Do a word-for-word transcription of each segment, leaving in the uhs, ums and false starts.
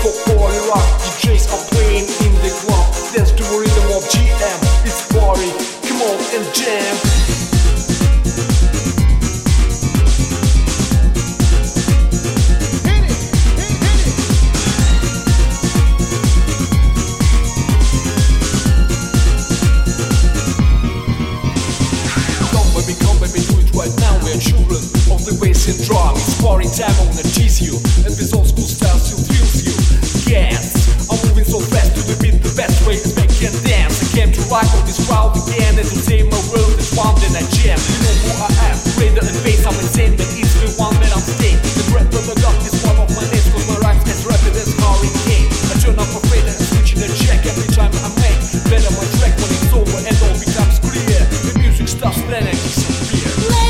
for party rock. D Js are playing in the club. Dance to the rhythm of G M. It's party, come on and jam. Children of the bass and drum. It's party time, I wanna tease you, and this old school style still thrills you. Yes, I'm moving so fast to the beat, the best way to make and dance. I came to rock on this crowd again, and to save my world, that's one then I jam. You know who I am, greater and bass, I'm insane, but it's the one that I'm staying. The rap of the dog is one of my names, cause my rhymes as rapid as hurricane. I turn up a fader and switch in a check every time I make better my track when it's over and all becomes clear. The music starts then I disappear.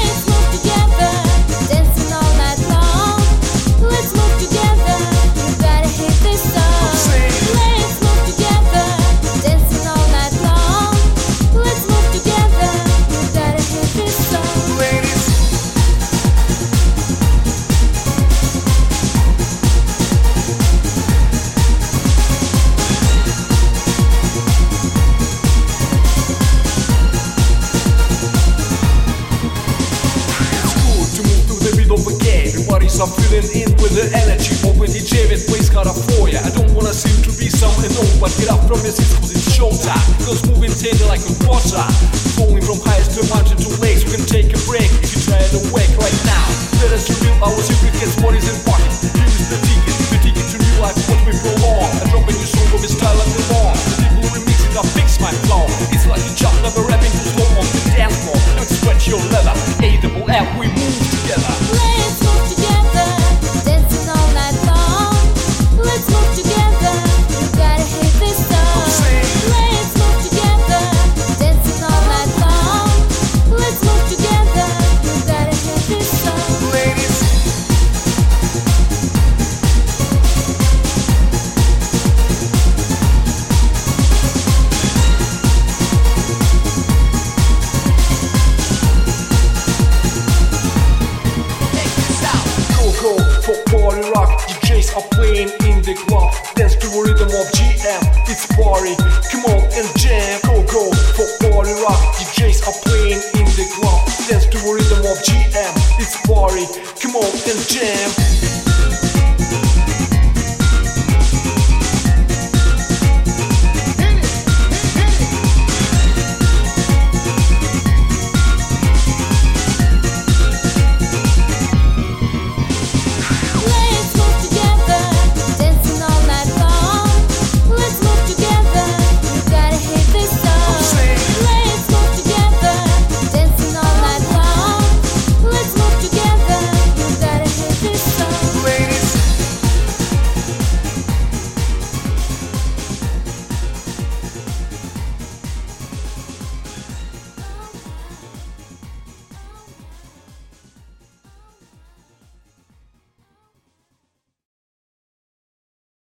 I'm feeling in with the energy of a D J with waist cut up for ya. I don't wanna seem to be some unknown, but get up from your seats cause it's showtime. Cause moving tender like a water, flowing from highest to mountain to lakes. We can take a break if you try to wake right now. Let us reveal our secret, guess what is important. Here is the ticket, the ticket to new life, what we prolong. I drop a new song of his style and the long. The people remix it, I fix my flow. It's like a job, never rapping too slow on the dance floor. Don't sweat your leather, A double L, we move together. Let's move together, dancing all night long. Let's move together, you gotta hit this song. Let's move together, dancing all night long. Let's move together, you gotta hit this song. Ladies, for party rock, D Js are playing in the club. Dance to the rhythm of G M. It's party, come on and jam. Go go for party rock, D Js are playing in the club. Dance to the rhythm of G M. It's party, come on and jam.